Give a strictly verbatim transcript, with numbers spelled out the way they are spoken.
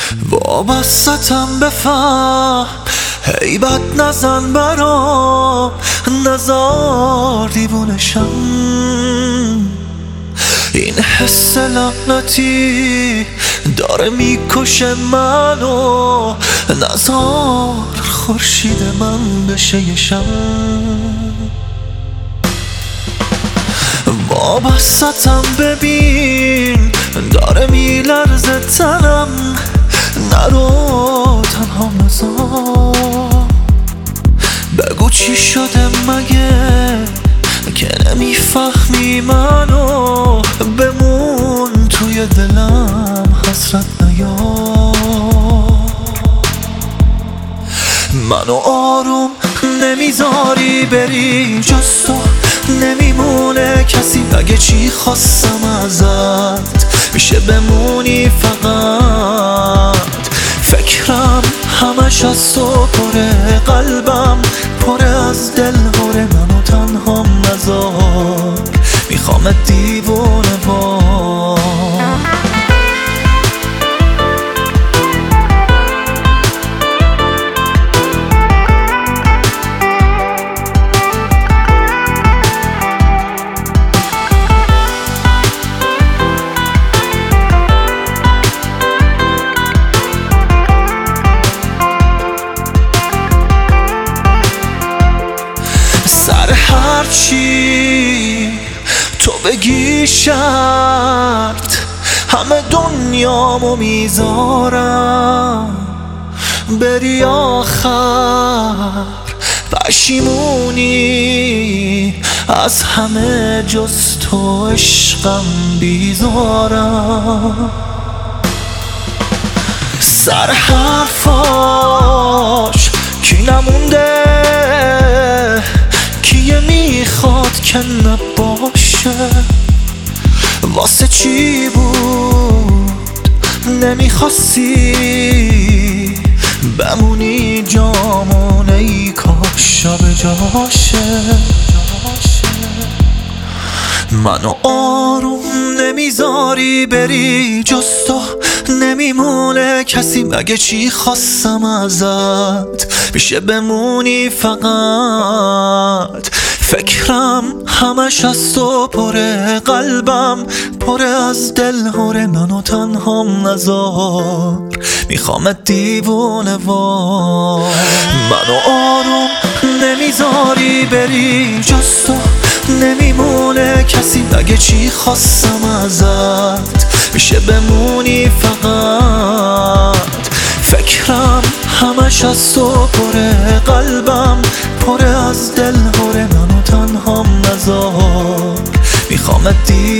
وابستم بفهم، هیبت نزن برام، نزار دیوونشم. این حس لعنتی داره میکشه منو، نزار خورشید من بشه یه شم. وابستم ببین داره میلرزه تنم، نرو تنها نزار. بگو چی شده مگه که نمیفهمی منو، بمون توی دلم حسرت نیار. منو آروم نمیذاری بری، جز تو نمیمونه کسی. اگه چی خواستم ازت میشه بمونی فقط. فکرم همش از تو پره، قلبم پره از دل هره. منو تنها نذار، میخوام دیوونه وار. سر هرچی تو بگی شرط، همه دنیامو میذارم. بری آخر پشیمونی، از همه جز تو عشقم بیزارم. سر حرفاش کی نمونده، کیه میخواد که نباشه. واسه چی بود نمیخواستی بمونی جامون، ای کاش شب جاشه. منو آروم نمیذاری بری، جز تو نمیمونه کسی. مگه چی خواستم ازت میشه بمونی فقط. فکرم همش از تو پره، قلبم پره از دل هره. منو تنها نذار، میخوام دیوونه وار. منو آروم نمیذاری بری، جز تو نمیمونه کسی. مگه چی خواستم ازت میشه بمونی فقط. فکرم همش از تو پره، قلبم پره از دل هره. منو تنها نذار، میخوام دی